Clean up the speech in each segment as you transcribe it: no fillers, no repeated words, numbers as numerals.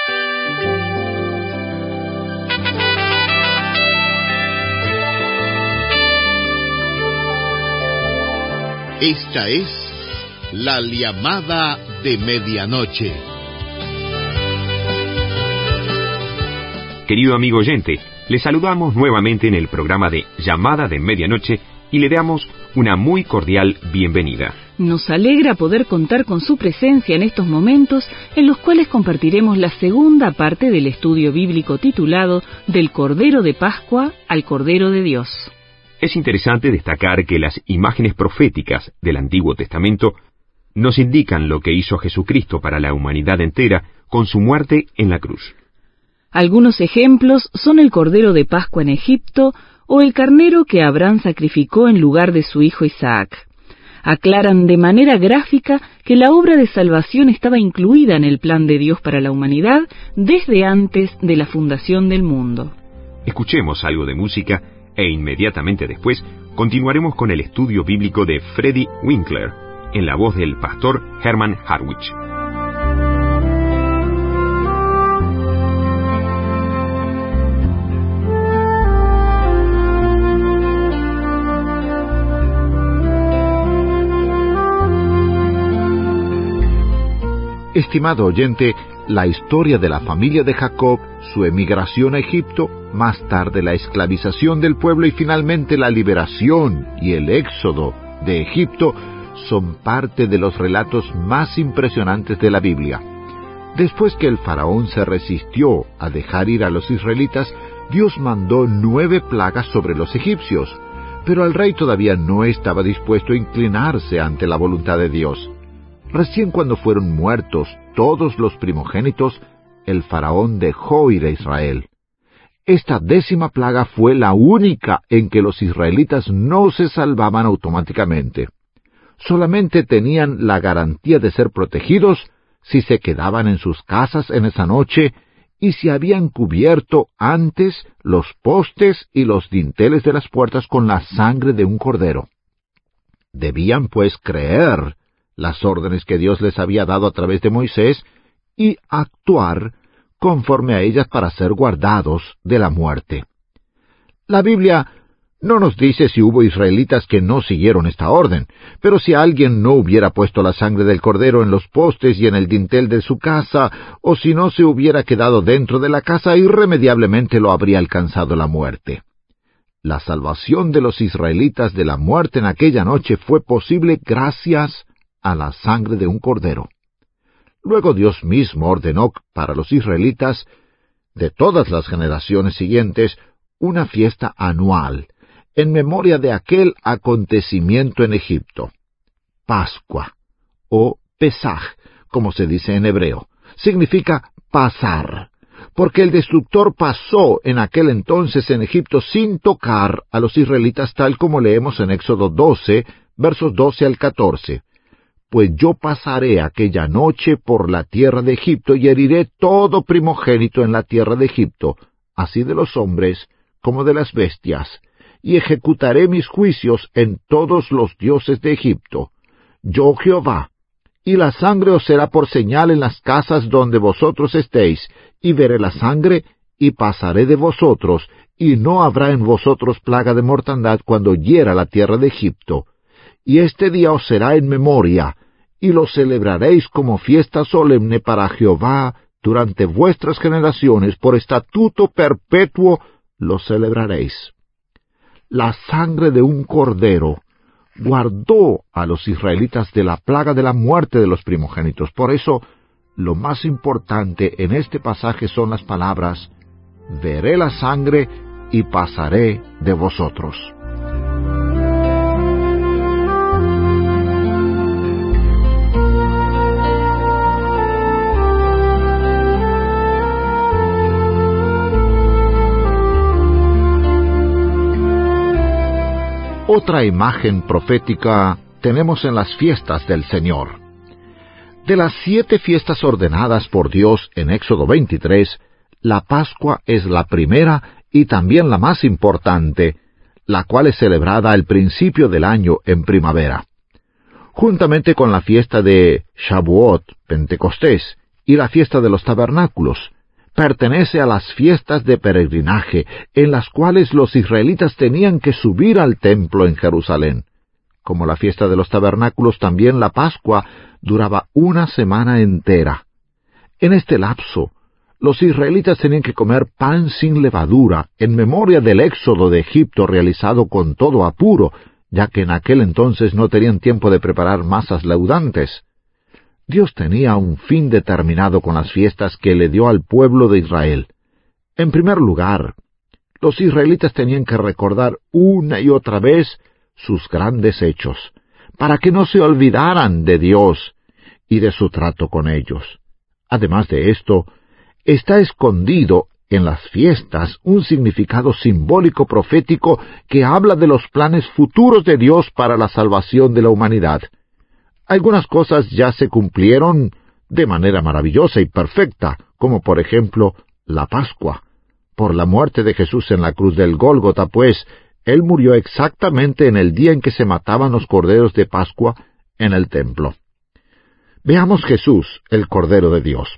Esta es la llamada de medianoche. Querido amigo oyente, le saludamos nuevamente en el programa de Llamada de Medianoche y le damos una muy cordial bienvenida. Nos alegra poder contar con su presencia en estos momentos en los cuales compartiremos la segunda parte del estudio bíblico titulado Del Cordero de Pascua al Cordero de Dios. Es interesante destacar que las imágenes proféticas del Antiguo Testamento nos indican lo que hizo Jesucristo para la humanidad entera con su muerte en la cruz. Algunos ejemplos son el Cordero de Pascua en Egipto o el carnero que Abraham sacrificó en lugar de su hijo Isaac. Aclaran de manera gráfica que la obra de salvación estaba incluida en el plan de Dios para la humanidad desde antes de la fundación del mundo. Escuchemos algo de música e inmediatamente después continuaremos con el estudio bíblico de Freddie Winkler, en la voz del pastor Herman Harwich. Estimado oyente, la historia de la familia de Jacob, su emigración a Egipto, más tarde la esclavización del pueblo y finalmente la liberación y el éxodo de Egipto son parte de los relatos más impresionantes de la Biblia. Después que el faraón se resistió a dejar ir a los israelitas, Dios mandó 9 plagas sobre los egipcios, pero el rey todavía no estaba dispuesto a inclinarse ante la voluntad de Dios. Recién cuando fueron muertos todos los primogénitos, el faraón dejó ir a Israel. Esta 10ª plaga fue la única en que los israelitas no se salvaban automáticamente. Solamente tenían la garantía de ser protegidos si se quedaban en sus casas en esa noche y si habían cubierto antes los postes y los dinteles de las puertas con la sangre de un cordero. Debían, pues, creer las órdenes que Dios les había dado a través de Moisés y actuar conforme a ellas para ser guardados de la muerte. La Biblia no nos dice si hubo israelitas que no siguieron esta orden, pero si alguien no hubiera puesto la sangre del cordero en los postes y en el dintel de su casa, o si no se hubiera quedado dentro de la casa, irremediablemente lo habría alcanzado la muerte. La salvación de los israelitas de la muerte en aquella noche fue posible gracias a la sangre de un cordero. Luego Dios mismo ordenó para los israelitas de todas las generaciones siguientes una fiesta anual en memoria de aquel acontecimiento en Egipto. Pascua, o Pesaj, como se dice en hebreo, significa pasar, porque el destructor pasó en aquel entonces en Egipto sin tocar a los israelitas, tal como leemos en Éxodo 12, versos 12 al 14. Pues yo pasaré aquella noche por la tierra de Egipto y heriré todo primogénito en la tierra de Egipto, así de los hombres como de las bestias, y ejecutaré mis juicios en todos los dioses de Egipto. Yo Jehová, y la sangre os será por señal en las casas donde vosotros estéis, y veré la sangre, y pasaré de vosotros, y no habrá en vosotros plaga de mortandad cuando hiera la tierra de Egipto. Y este día os será en memoria, y lo celebraréis como fiesta solemne para Jehová durante vuestras generaciones, por estatuto perpetuo lo celebraréis. La sangre de un cordero guardó a los israelitas de la plaga de la muerte de los primogénitos. Por eso, lo más importante en este pasaje son las palabras: veré la sangre y pasaré de vosotros. Otra imagen profética tenemos en las fiestas del Señor. De las 7 fiestas ordenadas por Dios en Éxodo 23, la Pascua es la primera y también la más importante, la cual es celebrada al principio del año en primavera. Juntamente con la fiesta de Shavuot, Pentecostés, y la fiesta de los tabernáculos, pertenece a las fiestas de peregrinaje, en las cuales los israelitas tenían que subir al templo en Jerusalén. Como la fiesta de los tabernáculos, también la Pascua duraba una semana entera. En este lapso, los israelitas tenían que comer pan sin levadura, en memoria del éxodo de Egipto realizado con todo apuro, ya que en aquel entonces no tenían tiempo de preparar masas leudantes. Dios tenía un fin determinado con las fiestas que le dio al pueblo de Israel. En primer lugar, los israelitas tenían que recordar una y otra vez sus grandes hechos, para que no se olvidaran de Dios y de su trato con ellos. Además de esto, está escondido en las fiestas un significado simbólico profético que habla de los planes futuros de Dios para la salvación de la humanidad. Algunas cosas ya se cumplieron de manera maravillosa y perfecta, como por ejemplo la Pascua. Por la muerte de Jesús en la cruz del Gólgota, pues, Él murió exactamente en el día en que se mataban los corderos de Pascua en el templo. Veamos Jesús, el Cordero de Dios.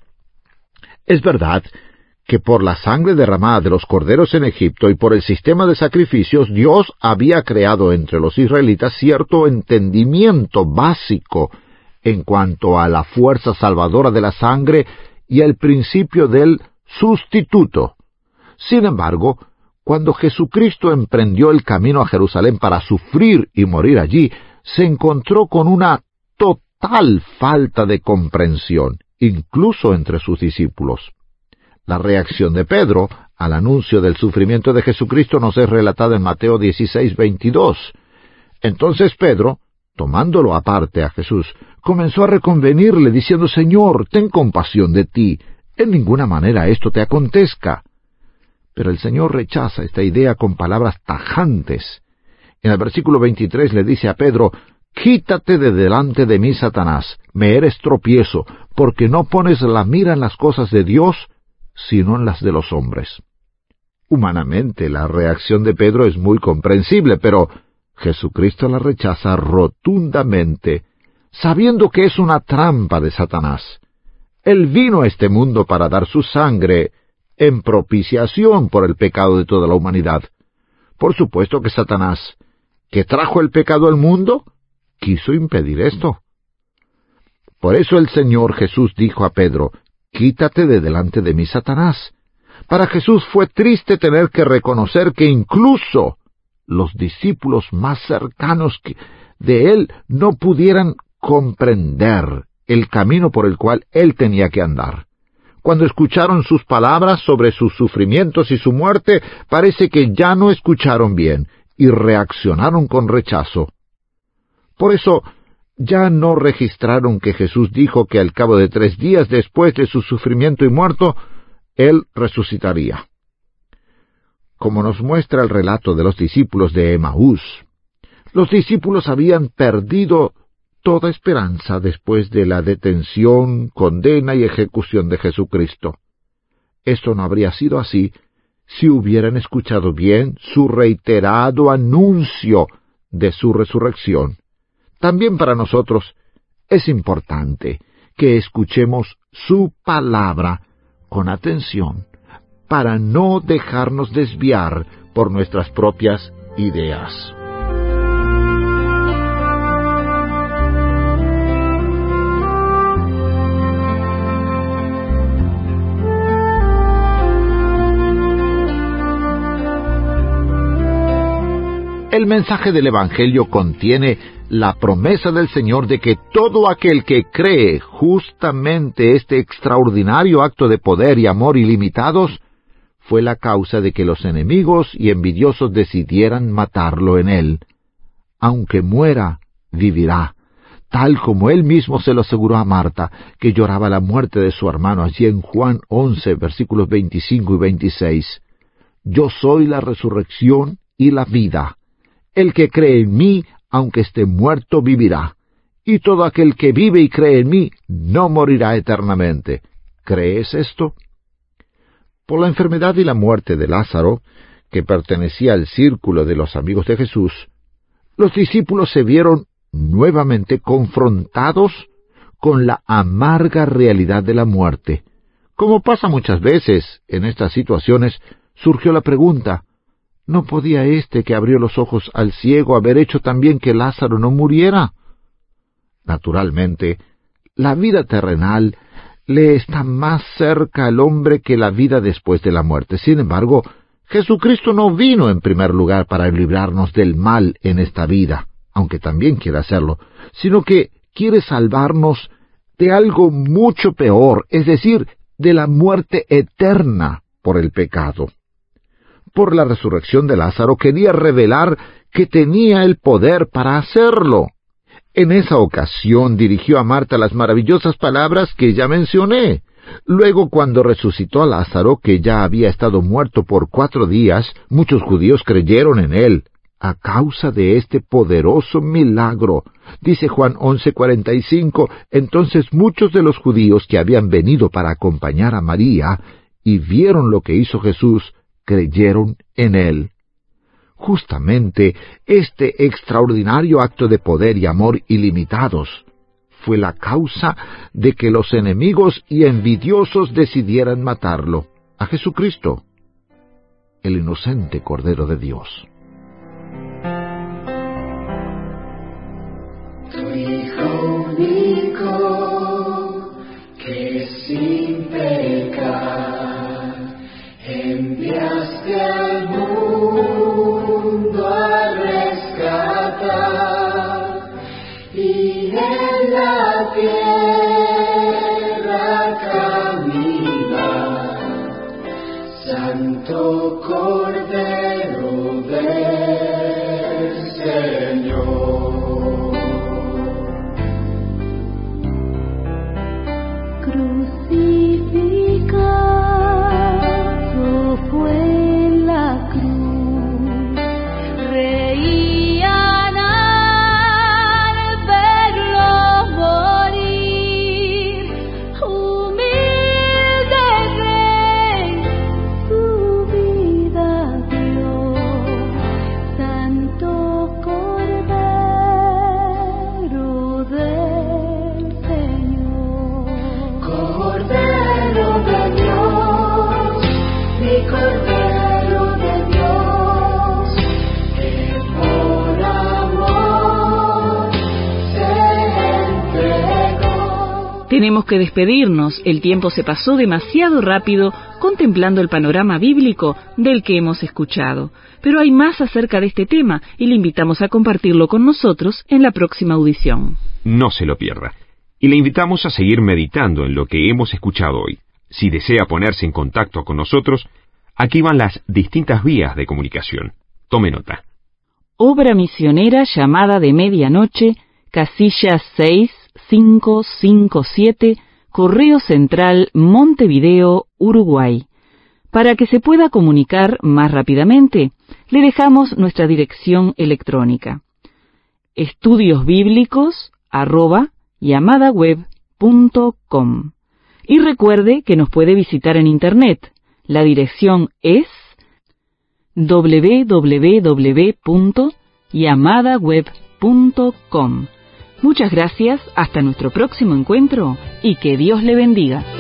Es verdad que por la sangre derramada de los corderos en Egipto y por el sistema de sacrificios, Dios había creado entre los israelitas cierto entendimiento básico en cuanto a la fuerza salvadora de la sangre y el principio del sustituto. Sin embargo, cuando Jesucristo emprendió el camino a Jerusalén para sufrir y morir allí, se encontró con una total falta de comprensión, incluso entre sus discípulos. La reacción de Pedro al anuncio del sufrimiento de Jesucristo nos es relatada en Mateo 16:22. Entonces Pedro, tomándolo aparte a Jesús, comenzó a reconvenirle, diciendo: «Señor, ten compasión de ti, en ninguna manera esto te acontezca». Pero el Señor rechaza esta idea con palabras tajantes. En el versículo 23 le dice a Pedro: «Quítate de delante de mí, Satanás, me eres tropiezo, porque no pones la mira en las cosas de Dios, sino en las de los hombres». Humanamente, la reacción de Pedro es muy comprensible, pero Jesucristo la rechaza rotundamente, sabiendo que es una trampa de Satanás. Él vino a este mundo para dar su sangre en propiciación por el pecado de toda la humanidad. Por supuesto que Satanás, que trajo el pecado al mundo, quiso impedir esto. Por eso el Señor Jesús dijo a Pedro: «Quítate de delante de mí, Satanás». Para Jesús fue triste tener que reconocer que incluso los discípulos más cercanos de Él no pudieran comprender el camino por el cual Él tenía que andar. Cuando escucharon sus palabras sobre sus sufrimientos y su muerte, parece que ya no escucharon bien y reaccionaron con rechazo. Por eso, ya no registraron que Jesús dijo que al cabo de 3 días después de su sufrimiento y muerto, Él resucitaría. Como nos muestra el relato de los discípulos de Emaús, los discípulos habían perdido toda esperanza después de la detención, condena y ejecución de Jesucristo. Esto no habría sido así si hubieran escuchado bien su reiterado anuncio de su resurrección. También para nosotros es importante que escuchemos su palabra con atención, para no dejarnos desviar por nuestras propias ideas. El mensaje del Evangelio contiene la promesa del Señor de que todo aquel que cree justamente este extraordinario acto de poder y amor ilimitados fue la causa de que los enemigos y envidiosos decidieran matarlo en él. Aunque muera, vivirá, tal como él mismo se lo aseguró a Marta, que lloraba la muerte de su hermano allí en Juan 11, versículos 25 y 26. «Yo soy la resurrección y la vida. El que cree en mí, aunque esté muerto, vivirá. Y todo aquel que vive y cree en mí, no morirá eternamente». ¿Crees esto? Por la enfermedad y la muerte de Lázaro, que pertenecía al círculo de los amigos de Jesús, los discípulos se vieron nuevamente confrontados con la amarga realidad de la muerte, Como pasa muchas veces en estas situaciones, surgió la pregunta, ¿no podía este que abrió los ojos al ciego haber hecho también que Lázaro no muriera? Naturalmente, la vida terrenal le está más cerca al hombre que la vida después de la muerte. Sin embargo, Jesucristo no vino en primer lugar para librarnos del mal en esta vida, aunque también quiere hacerlo, sino que quiere salvarnos de algo mucho peor, es decir, de la muerte eterna por el pecado. Por la resurrección de Lázaro quería revelar que tenía el poder para hacerlo. En esa ocasión dirigió a Marta las maravillosas palabras que ya mencioné. Luego, cuando resucitó a Lázaro, que ya había estado muerto por 4 días, muchos judíos creyeron en él, a causa de este poderoso milagro. Dice Juan 11:45, entonces muchos de los judíos que habían venido para acompañar a María y vieron lo que hizo Jesús, creyeron en él. Justamente este extraordinario acto de poder y amor ilimitados fue la causa de que los enemigos y envidiosos decidieran matarlo, a Jesucristo, el inocente Cordero de Dios. Tu Hijo único, que sin pecar enviaste al mundo a rescatar, y en la tierra caminar, Santo Cordero del Señor. Crucificado fue en la cruz, reían al verlo morir, humilde rey, su vida dio, Santo Cordero del Señor. Cordero de Dios, mi Cordero de Dios, que por amor se entregó. Tenemos que despedirnos, el tiempo se pasó demasiado rápido contemplando el panorama bíblico del que hemos escuchado. Pero hay más acerca de este tema y le invitamos a compartirlo con nosotros en la próxima audición. No se lo pierda. Y le invitamos a seguir meditando en lo que hemos escuchado hoy. Si desea ponerse en contacto con nosotros, aquí van las distintas vías de comunicación. Tome nota. Obra misionera Llamada de Medianoche, casilla 6557, Correo Central, Montevideo, Uruguay. Para que se pueda comunicar más rápidamente, le dejamos nuestra dirección electrónica: estudiosbiblicos@yamadaweb.com. Y recuerde que nos puede visitar en Internet. La dirección es www.yamadaweb.com. Muchas gracias, hasta nuestro próximo encuentro y que Dios le bendiga.